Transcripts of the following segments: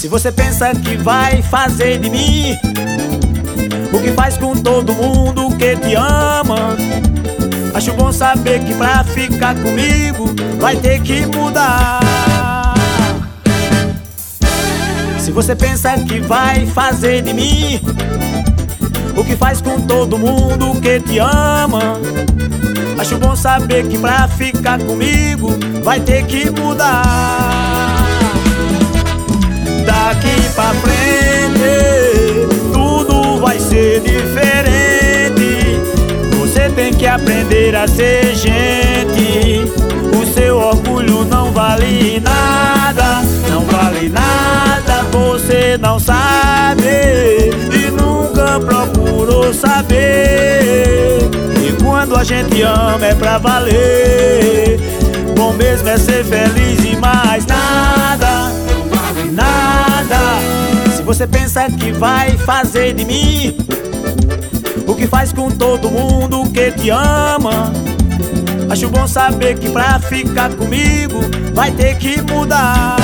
Se você pensa que vai fazer de mim o que faz com todo mundo que te ama, acho bom saber que pra ficar comigo vai ter que mudar. Se você pensa que vai fazer de mim o que faz com todo mundo que te ama, acho bom saber que pra ficar comigo vai ter que mudar. Daqui pra frente tudo vai ser diferente. Você tem que aprender a ser gente. O seu orgulho não vale nada, não vale nada. Você não sabe e nunca procurou saber. E quando a gente ama é pra valer. Bom mesmo é ser feliz e mais nada, não vale nada. Se você pensa que vai fazer de mim o que faz com todo mundo que te ama, acho bom saber que pra ficar comigo vai ter que mudar.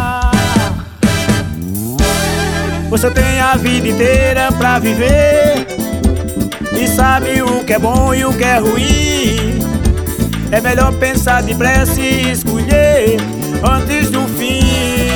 Você tem a vida inteira pra viver e sabe o que é bom e o que é ruim. É melhor pensar depressa e escolher antes do fim.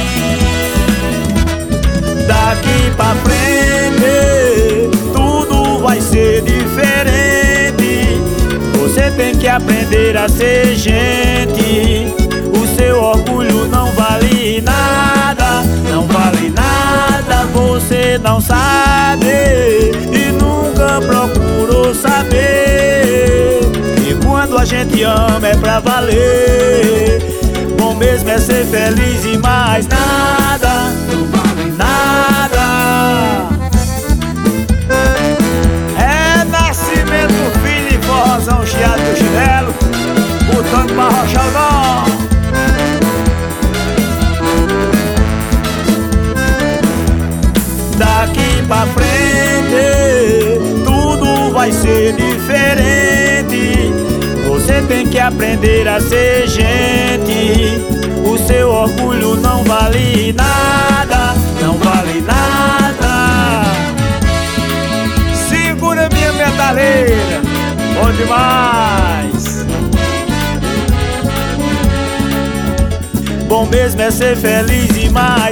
Daqui pra frente tudo vai ser diferente. Você tem que aprender a ser gente. O seu orgulho não vale nada, não vale nada. Você não sabe e nunca procurou saber. E quando a gente ama é pra valer. Bom mesmo é ser feliz e mais nada, não vale nada. É Nascimento Filho e forrozão chiado do chinelo, botando pra rochar o nó. Daqui pra frente tudo vai ser diferente. Você tem que aprender a ser gente. O seu orgulho não vale nada, não vale nada. Segura minha metaleira, bom demais. Bom mesmo é ser feliz e mais